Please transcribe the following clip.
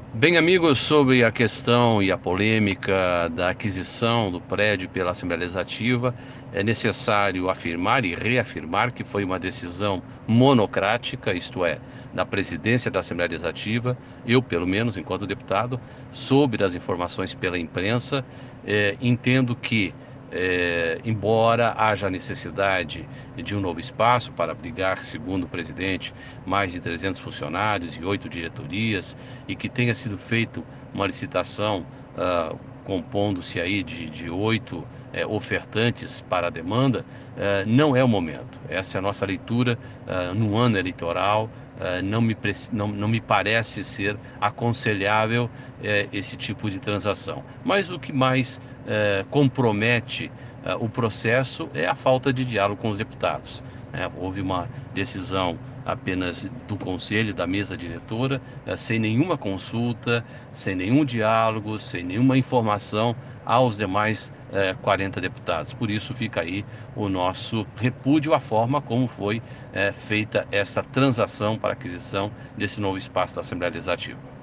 Bem, amigos, sobre a questão e a polêmica da aquisição do prédio pela Assembleia Legislativa, é necessário afirmar e reafirmar que foi uma decisão monocrática, isto é, da presidência da Assembleia Legislativa. Eu, pelo menos, enquanto deputado, soube das informações pela imprensa, entendo que embora haja necessidade de um novo espaço para abrigar, segundo o presidente, mais de 300 funcionários e 8 diretorias, e que tenha sido feita uma licitação compondo-se aí de 8 ofertantes para a demanda, não é o momento. Essa é a nossa leitura no ano eleitoral. Não me parece ser aconselhável esse tipo de transação. Mas o que mais compromete o processo é a falta de diálogo com os deputados. Houve uma decisão apenas do conselho, da mesa diretora, sem nenhuma consulta, sem nenhum diálogo, sem nenhuma informação aos demais 40 deputados. Por isso fica aí o nosso repúdio à forma como foi feita essa transação para aquisição desse novo espaço da Assembleia Legislativa.